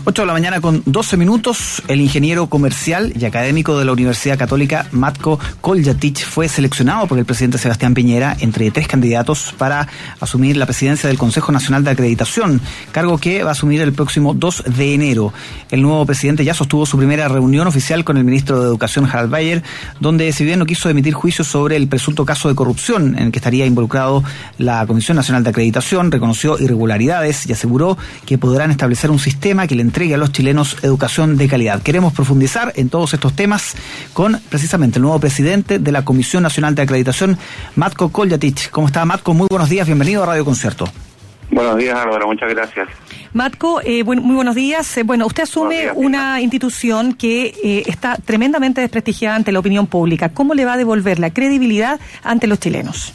8 de la mañana con 12 minutos, el ingeniero comercial y académico de la Universidad Católica Matko Koljatich fue seleccionado por el presidente Sebastián Piñera entre 3 candidatos para asumir la presidencia del Consejo Nacional de Acreditación, cargo que va a asumir el próximo 2 de enero. El nuevo presidente ya sostuvo su primera reunión oficial con el ministro de Educación, Harald Bayer, donde si bien no quiso emitir juicios sobre el presunto caso de corrupción en el que estaría involucrado la Comisión Nacional de Acreditación, reconoció irregularidades y aseguró que podrán establecer un sistema que le entregue a los chilenos educación de calidad. Queremos profundizar en todos estos temas con precisamente el nuevo presidente de la Comisión Nacional de Acreditación, Matko Koljatich. ¿Cómo está, Matko? Muy buenos días, bienvenido a Radio Concierto. Buenos días, Álvaro, muchas gracias. Matko, muy buenos días. Usted asume una institución que está tremendamente desprestigiada ante la opinión pública. ¿Cómo le va a devolver la credibilidad ante los chilenos?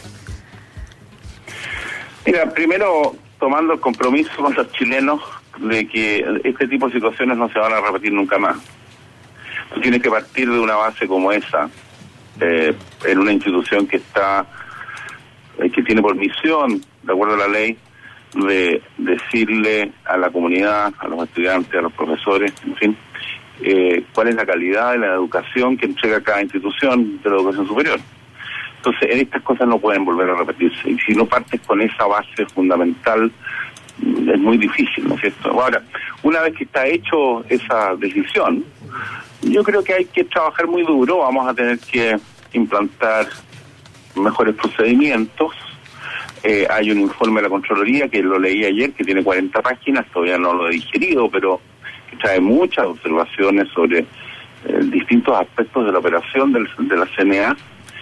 Mira, primero tomando el compromiso con los chilenos de que este tipo de situaciones no se van a repetir nunca más. Tiene que partir de una base como esa, en una institución que tiene por misión, de acuerdo a la ley, de decirle a la comunidad, a los estudiantes, a los profesores, en fin, cuál es la calidad de la educación que entrega cada institución de la educación superior. Entonces, estas cosas no pueden volver a repetirse. Y si no partes con esa base fundamental, es muy difícil, ¿no es cierto? Ahora, una vez que está hecho esa decisión, yo creo que hay que trabajar muy duro. Vamos a tener que implantar mejores procedimientos. Hay un informe de la Contraloría que lo leí ayer, que tiene 40 páginas, todavía no lo he digerido, pero que trae muchas observaciones sobre distintos aspectos de la operación de la CNA.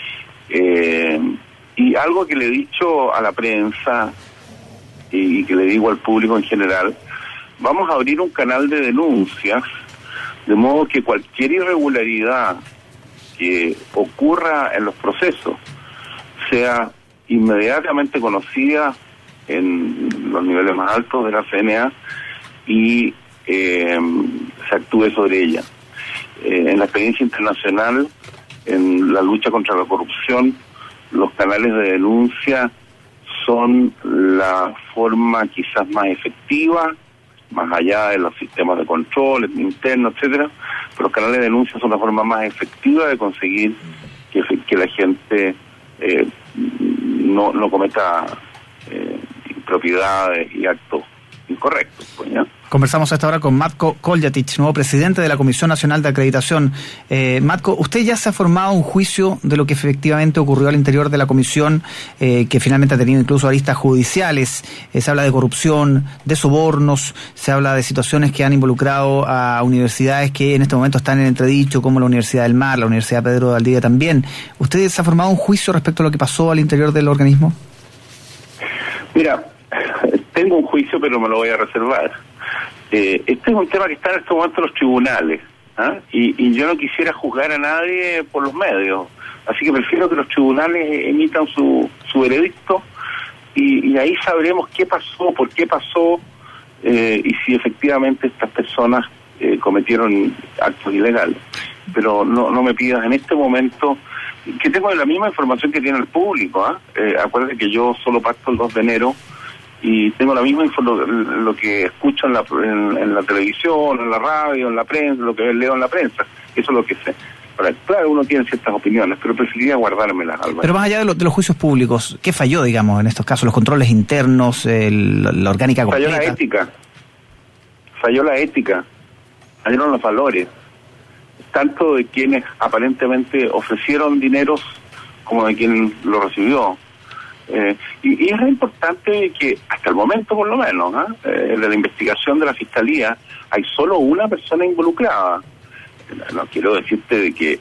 Y algo que le he dicho a la prensa y que le digo al público en general, vamos a abrir un canal de denuncias, de modo que cualquier irregularidad que ocurra en los procesos sea inmediatamente conocida en los niveles más altos de la CNA y se actúe sobre ella. En la experiencia internacional, en la lucha contra la corrupción, los canales de denuncia son la forma quizás más efectiva, más allá de los sistemas de control internos, etcétera, pero los canales de denuncia son la forma más efectiva de conseguir que la gente no cometa impropiedades y actos incorrectos, pues, ¿ya? Conversamos a esta hora con Matko Koljatich, nuevo presidente de la Comisión Nacional de Acreditación. Matko, usted ya se ha formado un juicio de lo que efectivamente ocurrió al interior de la comisión, que finalmente ha tenido incluso aristas judiciales. Se habla de corrupción, de sobornos, se habla de situaciones que han involucrado a universidades que en este momento están en entredicho, como la Universidad del Mar, la Universidad Pedro de Valdivia también. ¿Usted se ha formado un juicio respecto a lo que pasó al interior del organismo? Mira, tengo un juicio, pero me lo voy a reservar. Este es un tema que está en este momento en los tribunales, y yo no quisiera juzgar a nadie por los medios, así que prefiero que los tribunales emitan su veredicto y ahí sabremos qué pasó, por qué pasó, y si efectivamente estas personas cometieron actos ilegales. Pero no me pidas en este momento, que tengo la misma información que tiene el público. Acuérdate que yo solo parto el 2 de enero, y tengo la misma lo que escucho en la televisión, en la radio, en la prensa, lo que leo en la prensa. Eso es lo que sé. Ahora, claro, uno tiene ciertas opiniones, pero preferiría guardármelas, Álvaro. Pero más allá de los juicios públicos, ¿qué falló, digamos, en estos casos? ¿Los controles internos, la orgánica completa? Falló la ética, fallaron los valores, tanto de quienes aparentemente ofrecieron dineros como de quien lo recibió. Y es importante que, hasta el momento por lo menos, en la investigación de la Fiscalía, hay solo una persona involucrada. No quiero decirte de que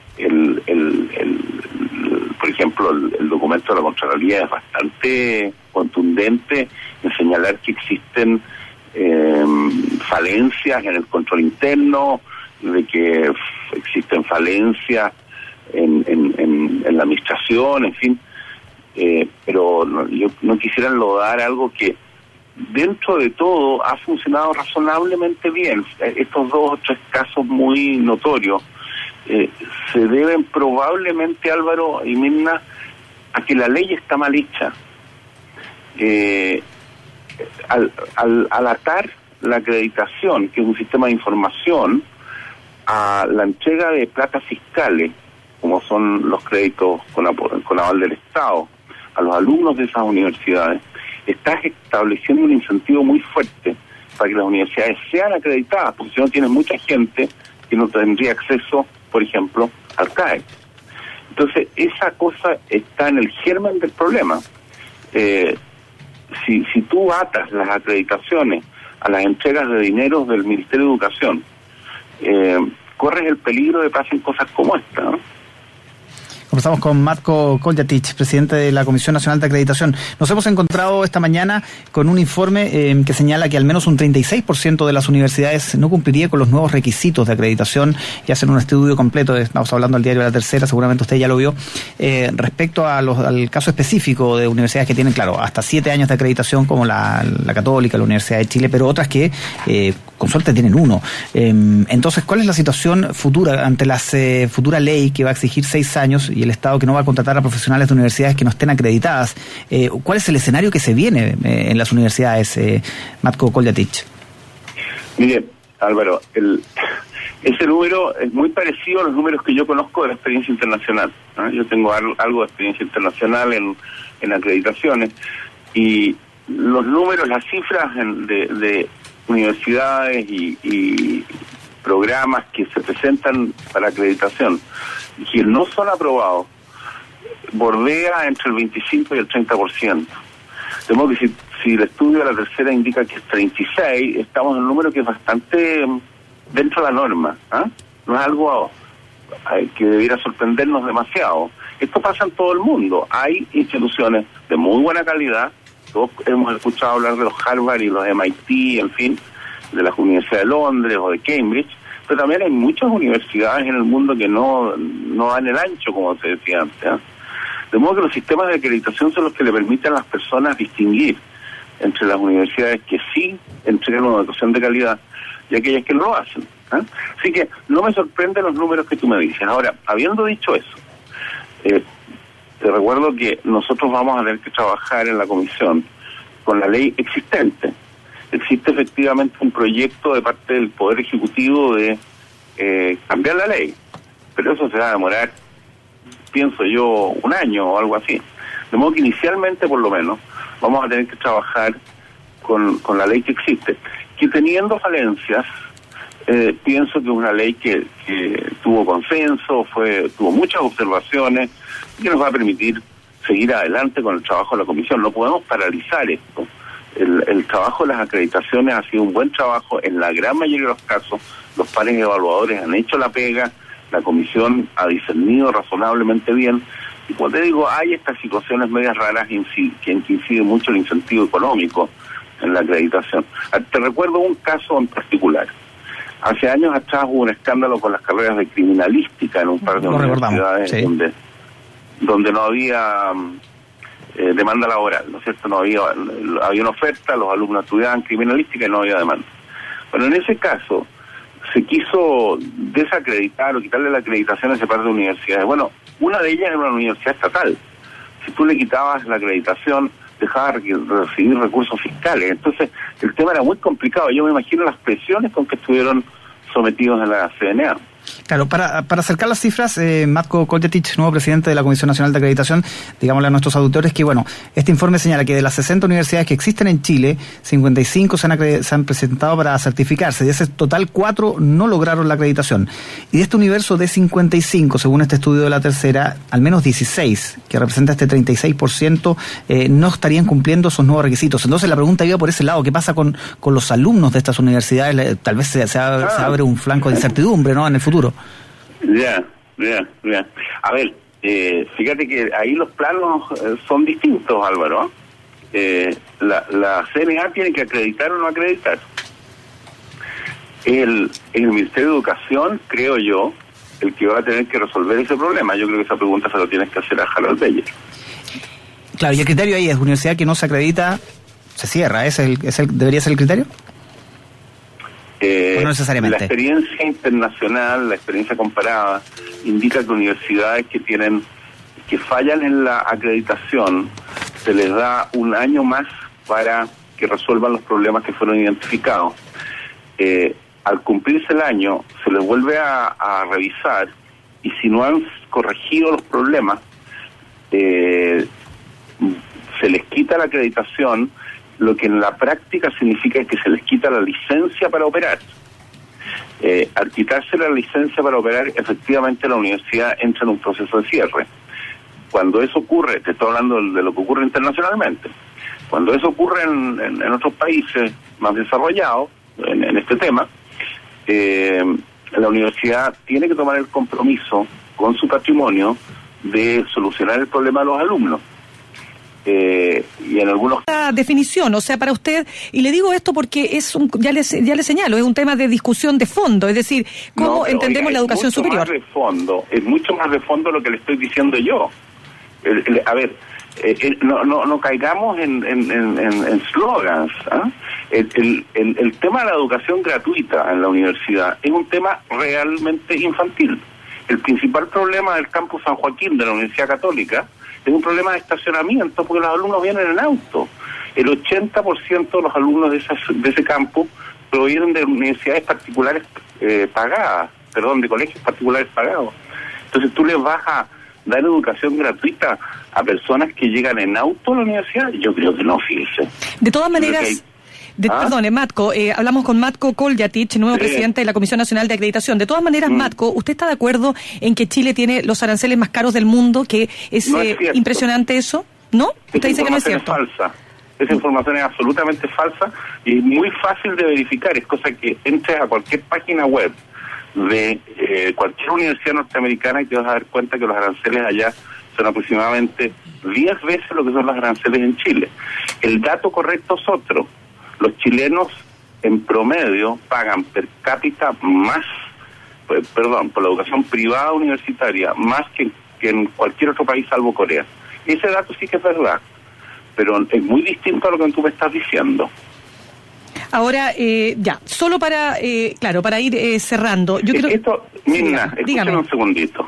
por ejemplo, el documento de la Contraloría es bastante contundente en señalar que existen falencias en el control interno, de que existen falencias en la administración, en fin. Pero yo no quisiera enlodar algo que dentro de todo ha funcionado razonablemente bien. Estos 2 o 3 casos muy notorios se deben probablemente, Álvaro y Mirna, a que la ley está mal hecha. Al atar la acreditación, que es un sistema de información, a la entrega de platas fiscales, como son los créditos con aval del Estado, a los alumnos de esas universidades, estás estableciendo un incentivo muy fuerte para que las universidades sean acreditadas, porque si no tienes mucha gente que no tendría acceso, por ejemplo, al CAE. Entonces, esa cosa está en el germen del problema. Si tú atas las acreditaciones a las entregas de dinero del Ministerio de Educación, corres el peligro de que pasen cosas como esta, ¿no? Conversamos con Matko Koljatich, presidente de la Comisión Nacional de Acreditación. Nos hemos encontrado esta mañana con un informe que señala que al menos un 36% de las universidades no cumpliría con los nuevos requisitos de acreditación, y hacen un estudio completo, estamos hablando del diario La Tercera, seguramente usted ya lo vio, respecto a al caso específico de universidades que tienen, claro, hasta 7 años de acreditación, como la Católica, la Universidad de Chile, pero otras que con suerte tienen 1. Entonces, ¿cuál es la situación futura ante la futura ley que va a exigir 6 años y el Estado que no va a contratar a profesionales de universidades que no estén acreditadas? ¿Cuál es el escenario que se viene en las universidades, Matko Koljatich? Mire, Álvaro, ese número es muy parecido a los números que yo conozco de la experiencia internacional, ¿no? Yo tengo algo de experiencia internacional en acreditaciones, y los números, las cifras de universidades y programas que se presentan para acreditación y que no son aprobados, bordea entre el 25 y el 30%. De modo que si el estudio de La Tercera indica que es 36, estamos en un número que es bastante dentro de la norma, ¿eh? No es algo que debiera sorprendernos demasiado. Esto pasa en todo el mundo. Hay instituciones de muy buena calidad, todos hemos escuchado hablar de los Harvard y los MIT, en fin, de las universidades de Londres o de Cambridge, pero también hay muchas universidades en el mundo que no dan el ancho, como se decía antes, ¿eh? De modo que los sistemas de acreditación son los que le permiten a las personas distinguir entre las universidades que sí entregan una educación de calidad y aquellas que no lo hacen, ¿eh? Así que no me sorprenden los números que tú me dices. Ahora, habiendo dicho eso, te recuerdo que nosotros vamos a tener que trabajar en la comisión con la ley existente. Existe efectivamente un proyecto de parte del Poder Ejecutivo de cambiar la ley, pero eso se va a demorar, pienso yo, 1 año o algo así. De modo que inicialmente, por lo menos, vamos a tener que trabajar con la ley que existe, que teniendo falencias, pienso que es una ley que tuvo consenso, tuvo muchas observaciones, y que nos va a permitir seguir adelante con el trabajo de la comisión. No podemos paralizar esto. El trabajo de las acreditaciones ha sido un buen trabajo en la gran mayoría de los casos. Los pares evaluadores han hecho la pega, la comisión ha discernido razonablemente bien, y como te digo, hay estas situaciones medias raras que incide mucho el incentivo económico en la acreditación. Te recuerdo un caso en particular. Hace años atrás hubo un escándalo con las carreras de criminalística en un par de universidades, sí, donde no había demanda laboral, ¿no es cierto? No había una oferta, los alumnos estudiaban criminalística y no había demanda. Bueno, en ese caso se quiso desacreditar o quitarle la acreditación a ese par de universidades. Bueno, una de ellas era una universidad estatal. Si tú le quitabas la acreditación, dejaba de recibir recursos fiscales. Entonces, el tema era muy complicado. Yo me imagino las presiones con que estuvieron sometidos en la CNA. Claro, para acercar las cifras, Matko Koljatich, nuevo presidente de la Comisión Nacional de Acreditación, digámosle a nuestros auditores que, bueno, este informe señala que de las 60 universidades que existen en Chile, 55 se han presentado para certificarse. De ese total, 4 no lograron la acreditación. Y de este universo de 55, según este estudio de La Tercera, al menos 16, que representa este 36%, no estarían cumpliendo esos nuevos requisitos. Entonces, la pregunta iba por ese lado. ¿Qué pasa con los alumnos de estas universidades? Tal vez se abre un flanco de incertidumbre, ¿no?, en el futuro. Ya. A ver, fíjate que ahí los planos son distintos, Álvaro. La CNA tiene que acreditar o no acreditar. El Ministerio de Educación, creo yo, el que va a tener que resolver ese problema. Yo creo que esa pregunta se lo tienes que hacer a Harald Beyer. Claro, y el criterio ahí es: universidad que no se acredita, se cierra. ¿Debería ser el criterio? No necesariamente. La experiencia internacional, la experiencia comparada, indica que universidades que fallan en la acreditación, se les da 1 año más para que resuelvan los problemas que fueron identificados. al cumplirse el año se les vuelve a revisar, y si no han corregido los problemas, se les quita la acreditación, lo que en la práctica significa que se les quita la licencia para operar. Al quitarse la licencia para operar, efectivamente la universidad entra en un proceso de cierre. Cuando eso ocurre, te estoy hablando de lo que ocurre internacionalmente, cuando eso ocurre en otros países más desarrollados en este tema, la universidad tiene que tomar el compromiso con su patrimonio de solucionar el problema de los alumnos. Y en algunos definición, o sea, para usted, y le digo esto porque es ya le señalo, es un tema de discusión de fondo, es decir, cómo entendemos la educación superior. Es mucho más de fondo lo que le estoy diciendo yo. A ver, no caigamos en slogans. El tema de la educación gratuita en la universidad es un tema realmente infantil. El principal problema del campus San Joaquín de la Universidad Católica es un problema de estacionamiento, porque los alumnos vienen en auto. El 80% de los alumnos de ese campus provienen de universidades particulares pagadas, de colegios particulares pagados. Entonces tú les vas a dar educación gratuita a personas que llegan en auto a la universidad. Yo creo que no, fíjese. De todas maneras... Perdone, Matko, hablamos con Matko Koljatich, nuevo presidente de la Comisión Nacional de Acreditación. De todas maneras, Matko, ¿usted está de acuerdo en que Chile tiene los aranceles más caros del mundo? ¿Que es impresionante eso? ¿No? Usted dice que no es cierto. Esa información es absolutamente falsa y es muy fácil de verificar. Es cosa que entres a cualquier página web de cualquier universidad norteamericana y te vas a dar cuenta que los aranceles allá son aproximadamente 10 veces lo que son los aranceles en Chile. El dato correcto es otro. Los chilenos en promedio pagan per cápita más, por la educación privada universitaria, más que en cualquier otro país salvo Corea. Ese dato sí que es verdad, pero es muy distinto a lo que tú me estás diciendo. Ahora, solo para ir cerrando. Yo creo esto, Mirna, escúcheme un segundito.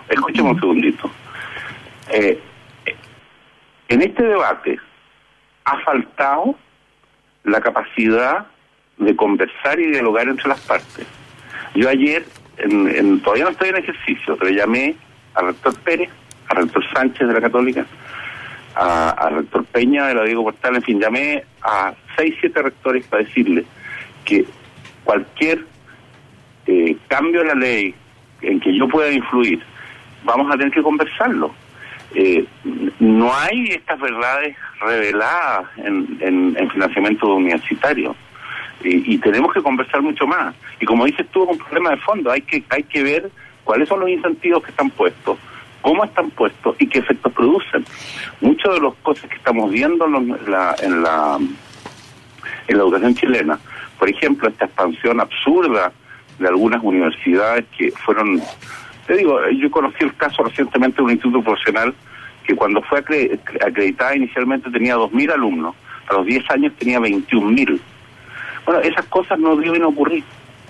En este debate ha faltado la capacidad de conversar y dialogar entre las partes. Yo ayer, todavía no estoy en ejercicio, pero llamé al rector Pérez, al rector Sánchez de la Católica, al rector Peña de la Diego Portal, en fin, llamé a 6-7 rectores para decirles que cualquier cambio de la ley en que yo pueda influir, vamos a tener que conversarlo. No hay estas verdades reveladas en financiamiento universitario y tenemos que conversar mucho más. Y como dices tú, es un problema de fondo. Hay que ver cuáles son los incentivos que están puestos, cómo están puestos y qué efectos producen. Muchas de las cosas que estamos viendo en la educación chilena, por ejemplo, esta expansión absurda de algunas universidades que fueron... Te digo, yo conocí el caso recientemente de un instituto profesional que cuando fue acreditada inicialmente tenía 2.000 alumnos, a los 10 años tenía 21.000. Bueno, esas cosas no deben ocurrir,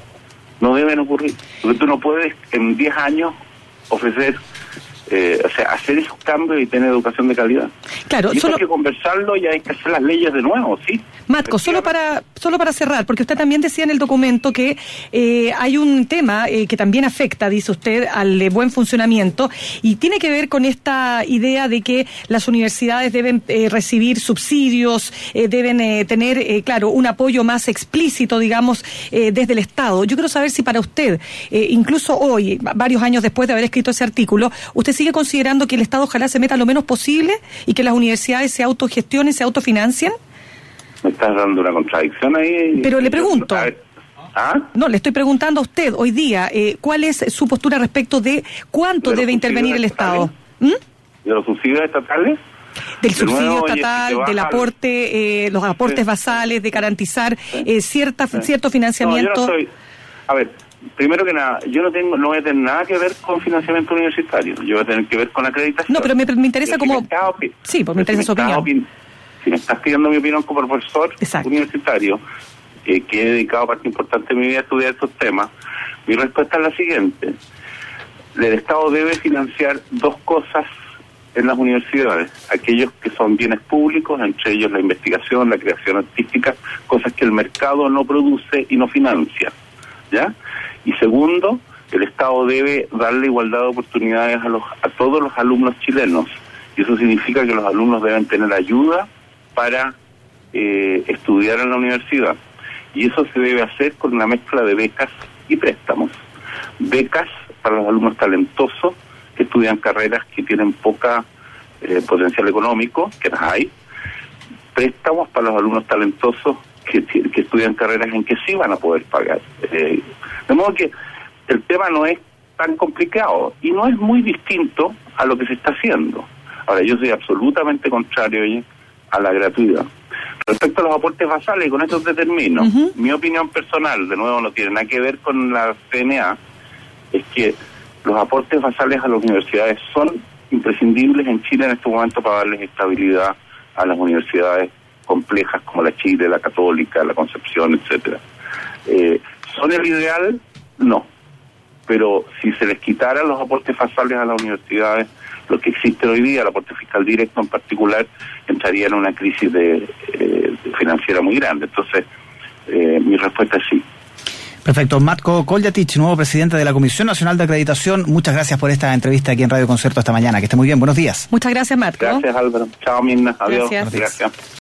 porque tú no puedes en 10 años ofrecer, hacer esos cambios y tener educación de calidad. Claro, y eso hay que conversarlo y hay que hacer las leyes de nuevo, ¿sí? Matko, solo para cerrar, porque usted también decía en el documento que hay un tema que también afecta, dice usted, al buen funcionamiento, y tiene que ver con esta idea de que las universidades deben recibir subsidios, deben tener, un apoyo más explícito, digamos, desde el Estado. Yo quiero saber si para usted, incluso hoy, varios años después de haber escrito ese artículo, usted sigue considerando que el Estado ojalá se meta lo menos posible y que las universidades se autogestionen, se autofinancien. Me estás dando una contradicción ahí. Pero le pregunto. No, le estoy preguntando a usted hoy día, ¿cuál es su postura respecto de cuánto debe intervenir el Estado? ¿De los subsidios estatales? Del subsidio estatal, del aporte, los aportes basales, de garantizar cierto financiamiento. No, yo no soy... A ver, primero que nada, yo no voy a tener nada que ver con financiamiento universitario. Yo voy a tener que ver con acreditación. No, pero me interesa como... Sí, pues me interesa su opinión. Si me estás pidiendo mi opinión como profesor universitario, que he dedicado parte importante de mi vida a estudiar estos temas, mi respuesta es la siguiente. El Estado debe financiar dos cosas en las universidades. Aquellos que son bienes públicos, entre ellos la investigación, la creación artística, cosas que el mercado no produce y no financia. ¿ya? Y segundo, el Estado debe darle igualdad de oportunidades a todos los alumnos chilenos. Y eso significa que los alumnos deben tener ayuda para estudiar en la universidad. Y eso se debe hacer con una mezcla de becas y préstamos. Becas para los alumnos talentosos que estudian carreras que tienen poca potencial económico, que las hay. Préstamos para los alumnos talentosos que estudian carreras en que sí van a poder pagar. De modo que el tema no es tan complicado y no es muy distinto a lo que se está haciendo. Ahora, yo soy absolutamente contrario a la gratuidad. Respecto a los aportes basales, y con esto te termino, mi opinión personal, de nuevo no tiene nada que ver con la CNA, es que los aportes basales a las universidades son imprescindibles en Chile en este momento para darles estabilidad a las universidades complejas como la Chile, la Católica, la Concepción, etcétera. ¿Son el ideal? No. Pero si se les quitaran los aportes basales a las universidades, lo que existe hoy día, el aporte fiscal directo en particular, entraría en una crisis financiera muy grande. Entonces, mi respuesta es sí. Perfecto. Matko Koljatich, nuevo presidente de la Comisión Nacional de Acreditación, muchas gracias por esta entrevista aquí en Radio Concierto esta mañana. Que esté muy bien. Buenos días. Muchas gracias, Matko. Gracias, Álvaro. Chao, Mirna. Adiós. Gracias.